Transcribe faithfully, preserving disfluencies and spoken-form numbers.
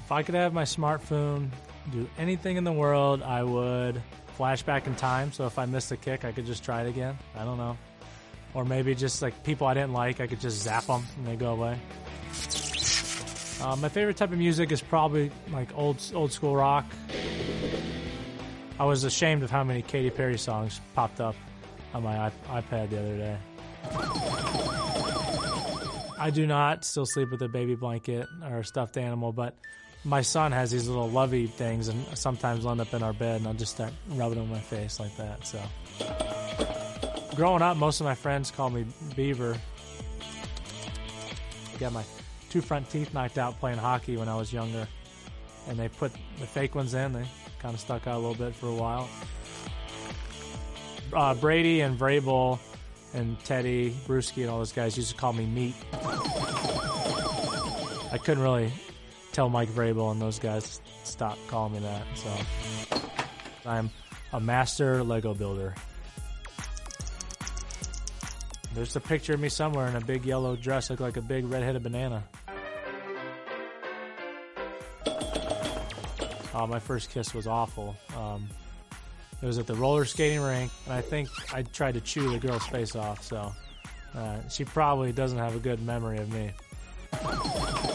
If I could have my smartphone do anything in the world, I would flash back in time. So if I missed a kick, I could just try it again. I don't know. Or maybe just like people I didn't like, I could just zap them and they go away. Uh, my favorite type of music is probably like old old school rock. I was ashamed of how many Katy Perry songs popped up on my iP- iPad the other day. I do not still sleep with a baby blanket or a stuffed animal, but my son has these little lovey things, and sometimes they'll end up in our bed, and I'll just start rubbing them on my face like that. So, growing up, most of my friends called me Beaver. Got my two front teeth knocked out playing hockey when I was younger, and they put the fake ones in. They kind of stuck out a little bit for a while. Uh, Brady and Vrabel and Teddy, Bruschi, and all those guys used to call me Meat. I couldn't really tell Mike Vrabel and those guys stop calling me that. So I'm a master Lego builder. There's a picture of me somewhere in a big yellow dress, look like a big red-headed banana. Oh, my first kiss was awful. Um, it was at the roller skating rink, and I think I tried to chew the girl's face off, so uh, she probably doesn't have a good memory of me.